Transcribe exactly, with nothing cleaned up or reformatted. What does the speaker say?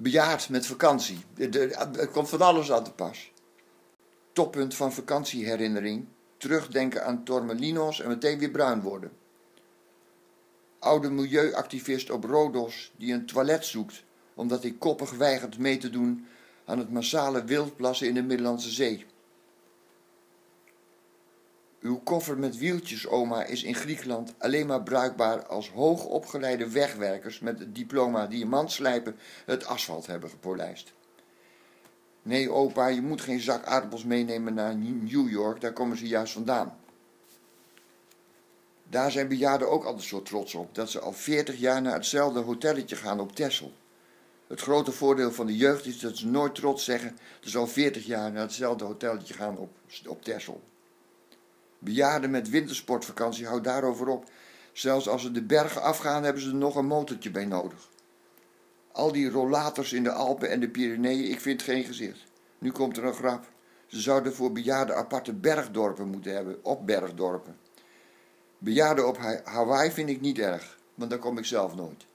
Bejaard met vakantie. Er komt van alles aan te pas. Toppunt van vakantieherinnering. Terugdenken aan Torremolinos en meteen weer bruin worden. Oude milieuactivist op Rodos die een toilet zoekt omdat hij koppig weigert mee te doen aan het massale wildplassen in de Middellandse Zee. Uw koffer met wieltjes, oma, is in Griekenland alleen maar bruikbaar als hoogopgeleide wegwerkers met het diploma diamantslijpen het asfalt hebben gepolijst. Nee, opa, je moet geen zak aardappels meenemen naar New York, daar komen ze juist vandaan. Daar zijn bejaarden ook altijd zo trots op, dat ze al veertig jaar naar hetzelfde hotelletje gaan op Texel. Het grote voordeel van de jeugd is dat ze nooit trots zeggen dat ze al veertig jaar naar hetzelfde hotelletje gaan op, op Texel. Bejaarden met wintersportvakantie houden daarover op. Zelfs als ze de bergen afgaan hebben ze er nog een motortje bij nodig. Al die rollators in de Alpen en de Pyreneeën, ik vind geen gezicht. Nu komt er een grap. Ze zouden voor bejaarden aparte bergdorpen moeten hebben, op bergdorpen. Bejaarden op Hawaii vind ik niet erg, want daar kom ik zelf nooit.